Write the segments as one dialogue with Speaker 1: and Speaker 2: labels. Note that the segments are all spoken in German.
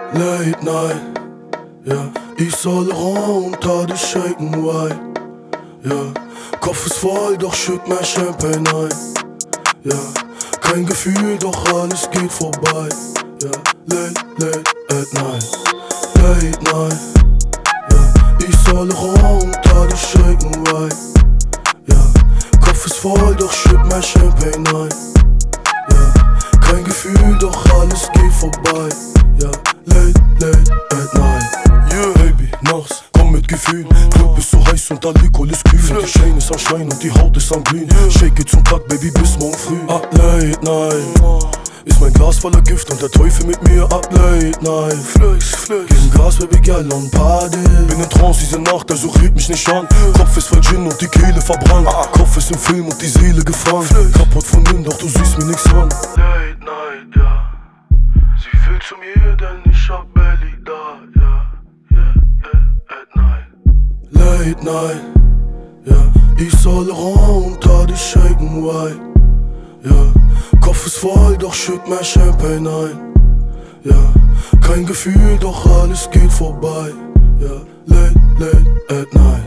Speaker 1: Late night, ja, ich soll runter, die shaken white, ja, Kopf ist voll, doch schütt mein Champagne ein, ja, kein Gefühl, doch alles geht vorbei, ja, late at night, late night, ja, ich soll runter, die shaken white, ja, Kopf ist voll, doch schütt mein Champagne ein, ja, kein Gefühl, doch alles geht vorbei, ja, late at night. Yeah, Baby, nachts, komm mit Gefühl. Club ist so heiß und Alkohol ist kühl. Die Chain ist am Schein und die Haut ist am Glühen. Shake it zum Tag, Baby, bis morgen früh. Up late night, ist mein Glas voller Gift und der Teufel mit mir. Up late night, flex, geben Gas, Baby, girl und Party. Bin in Trance diese Nacht, also red mich nicht an. Kopf ist voll Gin und die Kehle verbrannt. Kopf ist im Film und die Seele gefangen. Kaputt von innen, doch du siehst mir nix an.
Speaker 2: Late night, ja. Sie will zu mir, denn ich hab Belly da, ja, at night.
Speaker 1: Late night, ja, ich soll runter, die shaken white, ja, Kopf ist voll, doch schütt mein Champagne ein, ja, kein Gefühl, doch alles geht vorbei, ja, late at night,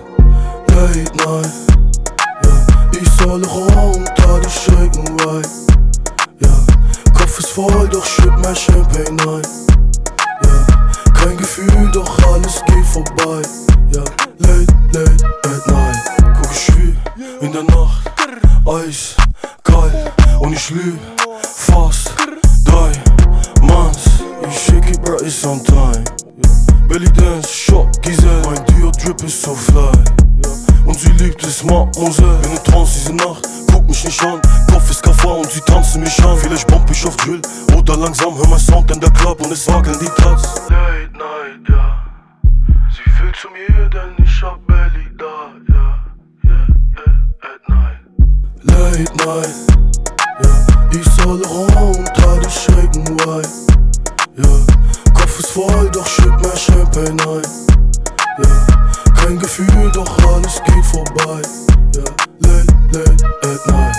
Speaker 1: ja, ich soll runter, die shaken white, ja, Kopf ist voll, doch schütt mein Champagne ein, ja, kein Gefühl, doch alles geht vorbei, ja, late at night. Guck, ich schwül in der Nacht, Eis, kalt und ich lüg fast 3 Manns. Ich shake it, bro, it's on time. Belly dance, Shot, Giselle, mein Dio-Drip ist so fly. Und sie liebt es, Mademoiselle. Bin in Trance diese Nacht, guck mich nicht an. Kopf ist Kaffer und sie tanzen mich an. Vielleicht bump ich auf Drill oder langsam hör mein Sound in der Club und es wackeln die Tats.
Speaker 2: Late night, ja. Sie will zu mir, denn ich hab Belly da, ja, at night.
Speaker 1: Late night, ja, ich soll runter, die shaken white, ja, Kopf ist voll, doch schütt mein Champagne ein, ja, kein Gefühl, doch alles geht vorbei, ja, late at night,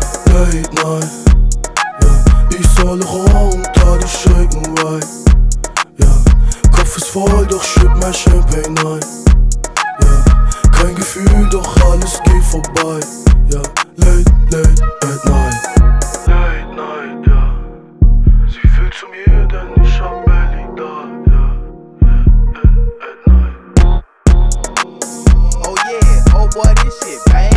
Speaker 1: ja, ich soll runter, die shaken white, ja, Kopf ist voll, doch schütt mein Champagne ein, ja, kein Gefühl, doch alles geht vorbei, ja, late at night.
Speaker 2: Late night, ja. Sie will zu mir, denn ich hab Belly da, ja, at night.
Speaker 3: Oh yeah, oh boy, this shit bad.